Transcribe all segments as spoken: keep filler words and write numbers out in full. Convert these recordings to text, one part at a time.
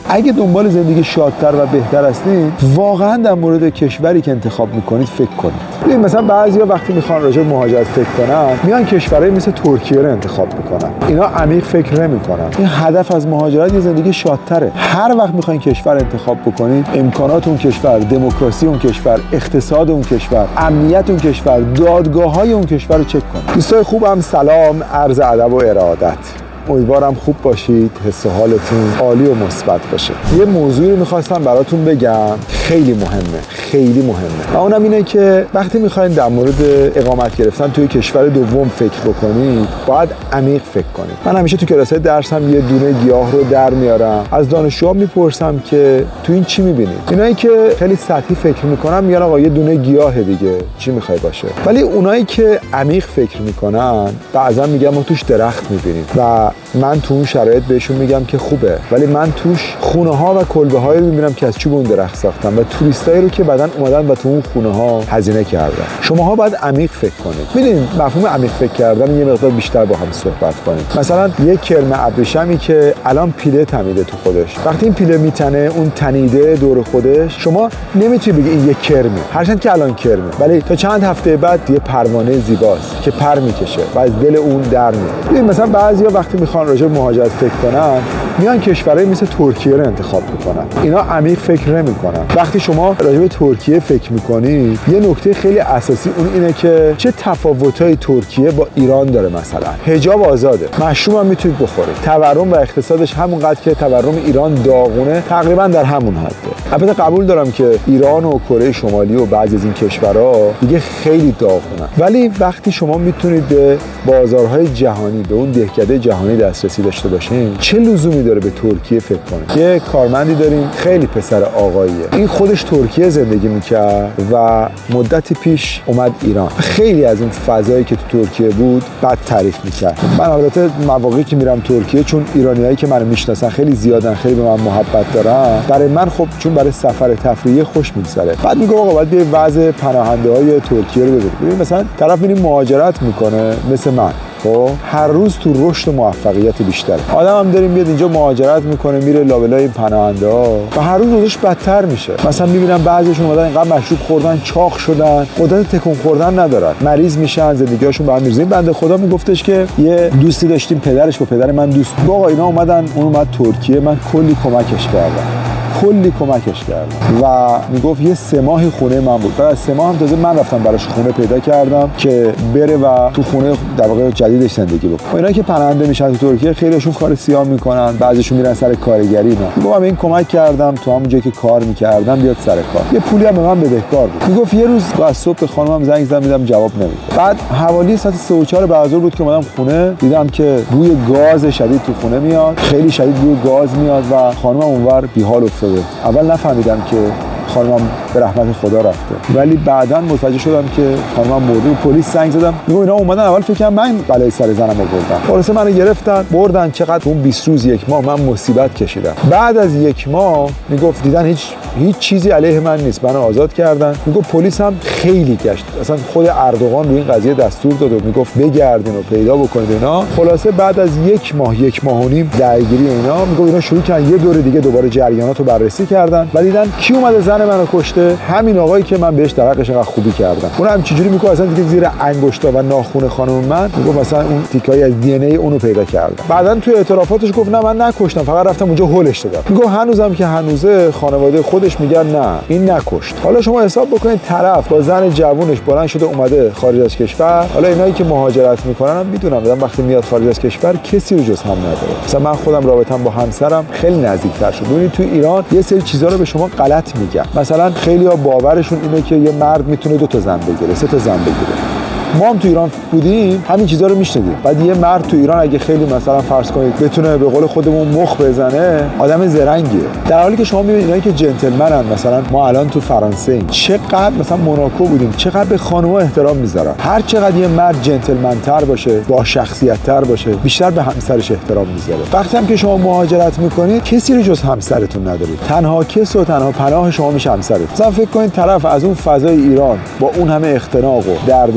اگه دنبال زندگی شادتر و بهتر هستین، واقعا در مورد کشوری که انتخاب میکنید فکر کنید. ببین مثلا بعضیا وقتی میخوان راجع به مهاجرت فکر کنن، میان کشورهای مثل ترکیه رو انتخاب میکنن. اینا عمیق فکر نمیکنن. این هدف از مهاجرت یه زندگی شادتره. هر وقت میخواین کشور انتخاب بکنید، امکانات اون کشور، دموکراسی اون کشور، اقتصاد اون کشور، امنیت اون کشور، دادگاه‌های اون کشور رو چک کنید. دوستای خوبم، سلام، عرض ادب و ارادت. امیدوارم خوب باشید، حس و حالتون عالی و مثبت باشه. یه موضوعی رو می‌خواستم براتون بگم، خیلی مهمه، خیلی مهمه. و اونم اینه که وقتی می‌خواید در مورد اقامت گرفتن توی کشور دوم فکر بکنید، باید عمیق فکر کنید. من همیشه تو کلاس‌های درسم یه دونه گیاه رو در میارم. از دانشجوها میپرسم که تو این چی می‌بینید؟ اینایی که خیلی سطحی فکر می‌کنن میگن آقا یه دونه گیاه دیگه، چی می‌خوای باشه؟ ولی اونایی که عمیق فکر می‌کنن، بعضا میگن ما توش درخت می‌بینیم. و من تو اون شرایط بهشون میگم که خوبه، ولی من توش خونه ها و کلبه هایی رو میبینم که از چوب اون درخت ساختن و توریستایی رو که بعدن اومدن و تو اون خونه ها هزینه کردن. شماها باید عمیق فکر کنید. میدونید مفهوم عمیق فکر کردن یه مقدار بیشتر با هم صحبت کنید. مثلا یک کرم ابریشمی که الان پیله تمیده تو خودش، وقتی این پیله میتنه، اون تنیده دور خودش، شما نمیتونی بگی این یک کرمه، هرچند که الان کرمه، ولی تا چند هفته بعد یه پروانه زیباست که پر میکشه و از دل اون در میاد. ببین مثلا بعضیا وقتی میخوان راجع به مهاجرت فکر کنن، میان کشورهای مثل ترکیه رو انتخاب میکنن. اینا عمیق فکر نمیکنن. وقتی شما راجع به ترکیه فکر میکنید، یه نکته خیلی اساسی اون اینه که چه تفاوت‌های ترکیه با ایران داره. مثلا حجاب آزاده، مشروب هم میتونید بخورید، تورم و اقتصادش همونقدر که تورم ایران داغونه، تقریبا در همون حده. البته قبول دارم که ایران و کره شمالی و بعضی از این کشورها دیگه خیلی داغونن، ولی وقتی شما میتونید به بازارهای جهانی، به اون دهکده جهانی دسترسی داشته باشین، چه لزومی داره به ترکیه فکر کنید؟ یه کارمندی داریم، خیلی پسر آقاییه، این خودش ترکیه زندگی میکرد و مدتی پیش اومد ایران. خیلی از این فضایی که تو ترکیه بود بد تعریف میکرد. من البته مواقعی که میرم ترکیه، چون ایرانیایی که منو میشناسن خیلی زیادن، خیلی به من محبت دارن، برای من خب چون برای سفر تفریحی خوش میگذره. بعد میگم آقا باید بیا وضع پناهنده‌های ترکیه رو ببینید. ببین مثلا طرف میره مهاجرت میکنه مثل من، خب هر روز تو رشد و موفقیت بیشتره. آدم هم داریم میاد اینجا مهاجرت میکنه، میره لابلای پناهنده‌ها و هر روز روزش بدتر میشه. مثلا میبینم بعضیشون اومدن اینقدر مشروب خوردن، چاق شدن، قدرت تکون خوردن ندارن، مریض میشن، زندگیاشون به هم میریزه. بنده خدا میگفتش که یه دوستی داشتیم، پدرش با پدر من دوست بود. آقا اینا اومدن، اون اومد ترکیه، من کلی کمکش کردم. کلی کمکش کردم و میگفت یه سه ماهی خونه من بود. بعد از سه ماه هم تازه من رفتم براش خونه پیدا کردم که بره و تو خونه در واقع جدیدش زندگی بکنه. اینا که پناهنده میشن تو ترکیه، خیلیشون کار سیاه میکنن، بعضیشون میرن سر کارگری. اینا میگم این کمک کردم تو همون جایی که کار میکردم بیاد سر کار. یه پولی هم به من بدهکار بود. میگفت یه روز از صبح به خانمم زنگ زدم، میدم جواب نمیده. بعد حوالی ساعت سه و چهار بعد از ظهر بود که اومدم خونه، دیدم که بوی گاز شدید تو خونه میاد، خیلی شدید بوی گاز میاد و خانمم اونور بی‌حال افتاده. اول نفهمیدم که خانمم به رحمت خدا رفته، ولی بعداً متوجه شدم که خانمم مرده. پلیس زنگ زدم، میگم اینا اومدن، اول فکر کردم من بلای سر زنم آوردم. خلاص منو گرفتن بردن. چقدر اون بیست روز یک ماه من مصیبت کشیدم. بعد از یک ماه میگفت دیدن هیچ هیچ چیزی علیه من نیست، منو آزاد کردن. میگفت پلیس هم خیلی گشت، اصلا خود اردوغان رو این قضیه دستور داد و میگفت بگردین و پیدا بکنید اینا. خلاصه بعد از یک ماه یک ماه و نیم درگیری اینا، میگفت اینا شروع کردن یه دور دیگه دوباره جریاناتو بررسی کردن و دیدن کی اومده زن منو کشته، همین آقایی که من بهش درقش انقدر خوبی کردم. اون هم چجوری میگه اصلا دیگه زیر انگشتا و ناخن خانم من، میگه مثلا اون تیکایی از دی ان ای اونو پیدا کردم. بعدن توی اعترافاتش گفت نه من نکشتم، فقط رفتم اونجا هولش دادم. میگه هنوزم که هنوزه خانواده خودش میگن نه این نکشت. حالا شما حساب بکنید طرف با زن جوونش بلند شده اومده خارج از کشور. حالا اینایی که مهاجرت میکنن هم میدونم بدن وقتی میاد خارج از کشور کسی رو جز هم نداره. مثلا من خودم رابطم با همسرم خیلی نزدیک‌تر شد. ببینید تو ایران یه سری چیزا رو به شما غلط میگن. مثلا خیلی‌ها باورشون اینه که یه مرد میتونه دو تا زن بگیره، سه تا زن بگیره. ما هم تو ایران بودیم همین چیزا رو میشنیدیم. بعد یه مرد تو ایران اگه خیلی مثلا فرض کنید بتونه به قول خودمون مخ بزنه، آدم زرنگیه. در حالی که شما میبینید اینایی که جنتلمنن، مثلا ما الان تو فرانسه ایم، چقدر مثلا موناکو بودیم، چقدر به خانم‌ها احترام میذارن. هر چقدر یه مرد جنتلمن‌تر باشه، با شخصیت‌تر باشه، بیشتر به همسرش احترام میذاره. وقتی هم که شما مهاجرت میکنید کسی رو جز همسرتون ندارید. تنها کس و تنها پناه شما میشه همسرتون. مثلا فکر کنید طرف از اون فضای ایران با اون همه اختناق و دردسر و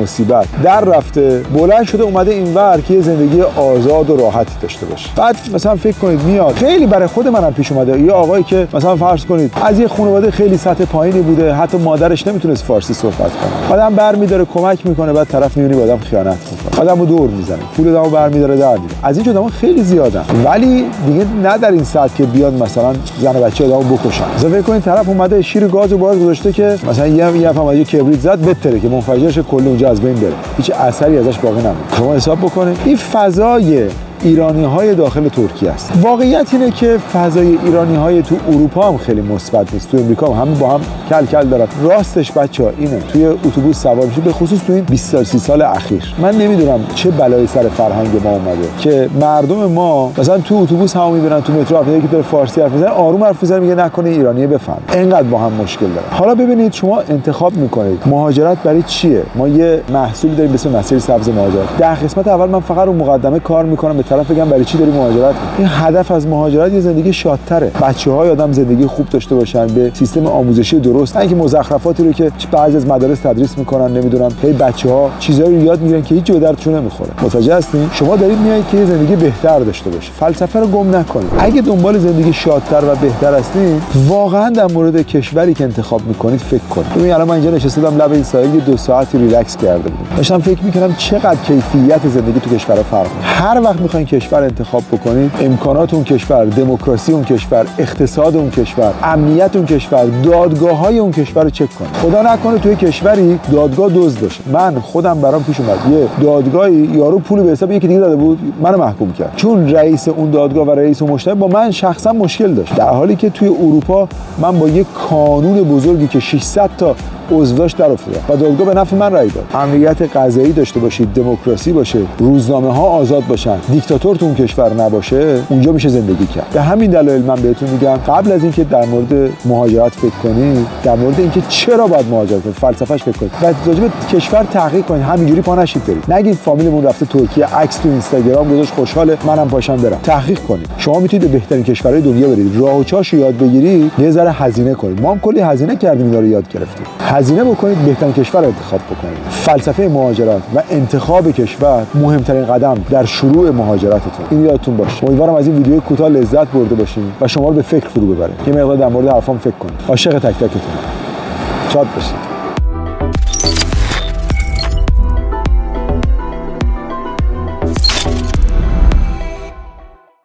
مصیبت در رفته بلند شده اومده اینور که زندگی آزاد و راحتی داشته باشه. بعد مثلا فکر کنید میاد خیلی برای خود منم پیش اومده یه آقایی که مثلا فرض کنید از یه خانواده خیلی سطح پایینی بوده، حتی مادرش نمیتونست فارسی صحبت کنه، آدم برمی‌داره کمک میکنه، بعد طرف میبینی آدم خیانت میکنه، آدمو دور میزنه، پول آدمو برمی‌داره در میاره. از این آدما خیلی زیادن، ولی دیگه نه در این سطح که بیاد مثلا زن و بچه آدمو بکشن. مثلا فکر کنید طرف اومده شیر گازو باز گذاشته که مثلا یه یه فهمه کبریت زد بتره که منفجرش کل اونجا از بین بره، هیچ اثری ازش باقی نمونه. شما حساب بکنید این فضای ایرانی‌های داخل ترکیه است. واقعیت اینه که فضای ایرانی‌های تو اروپا هم خیلی مثبت نیست، تو امریکا هم همه با هم کل کل دارن. راستش بچه‌ها اینه توی اتوبوس سوار میشه، به خصوص تو این بیست سال سی سال اخیر من نمیدونم چه بلایی سر فرهنگ ما اومده که مردم ما مثلا تو اتوبوس هم میبینن، تو مترو هم یکی داره فارسی حرف میزنه آروم حرف میزنه میگه نکنه ایرانیه بفهم. اینقدر با هم مشکل داره. حالا ببینید شما انتخاب میکنید مهاجرت برای چیه؟ ما یه محصولی داریم به اسم مسیر سبز مهاجرت. در قسمت اول من فقط رو مقدمه کار میکنم، به طرف بگم برای چی داری مهاجرت. این هدف از مهاجرت یه زندگی شادتره، بچه‌های آدم زندگی خوب داشته باشن، به سیستم آموزشی درست، نه اینکه مزخرفاتی رو که بعضی از مدارس تدریس میکنن نمیدونم هی بچه‌ها چیزایی رو یاد میگیرن که هیچ جا درتون نمیخوره. متوجه هستین؟ شما دارید میایید که زندگی بهتر داشته باشه. فلسفه رو گم نکنید. اگه دنبال زندگی شادتر و بهتر هستین، واقعا در مورد کشوری که انتخاب میکنید فکر کنید. ببین الان من اینجا نشسته بودم لب این ساحل دو ساعتی ریلکس کرده بودم. داشتم فکر میکردم چقدر کیفیت زندگی تو کشورها فرق میکنه. هر وقت میخواین کشور انتخاب بکنید، امکانات اون کشور، دموکراسی اون کشور، اقتصاد اون کشور، امنیت اون کشور، دادگاه‌های اون کشور رو چک کنید. خدا نکنه توی کشوری دادگاه دزد باشه. من خودم برام پیش اومد یه دادگاهی یارو پول به حساب یکی دیگه داده بود، منو محکوم کرد، چون رئیس اون دادگاه و رئیس اون مشتبه با من شخصا مشکل داشت، در حالی که توی اروپا من با یه کانون بزرگی که ششصد تا عضو داشت در افتادم و دادگاه به نفع من رأی داد. امنیت قضایی داشته باشید، دموکراسی باشه، روزنامه‌ها آزاد باشن، دیکتاتور تو اون کشور نباشه، اونجا میشه زندگی کرد. به همین دلایل من بهتون میگم قبل از اینکه در مورد مهاجرت فکر کنید، در مورد اینکه چرا باید مهاجرت کنید، فلسفه‌اش فکر کنید. بعد راجع به کشور تحقیق کنید، همینجوری پا نشید برید. نگید فامیلمون رفته ترکیه، عکس تو اینستاگرام گذاشت خوشحاله، منم پاشم برم. تحقیق کنید. شما میتونید به بهترین کشورهای دنیا برید، راه و چاشو یاد بگیرید، یه ذره هزینه کنید. ما هم کلی هزینه کردیم اینا رو یاد گرفتیم. هزینه بکنید، بهترین کشور انتخاب بکنید. فلسفه مهاجرت و انتخاب کشور مهمترین قدم در شروع مهاجرتتون. این یادتون باشه. امیدوارم از این ویدیو کوتاه لذت برده باشین و شما رو به فکر فرو ببره. یه مقدار در مورد حرفام فکر کنید. عاشق تک تکتون. شاد باشید.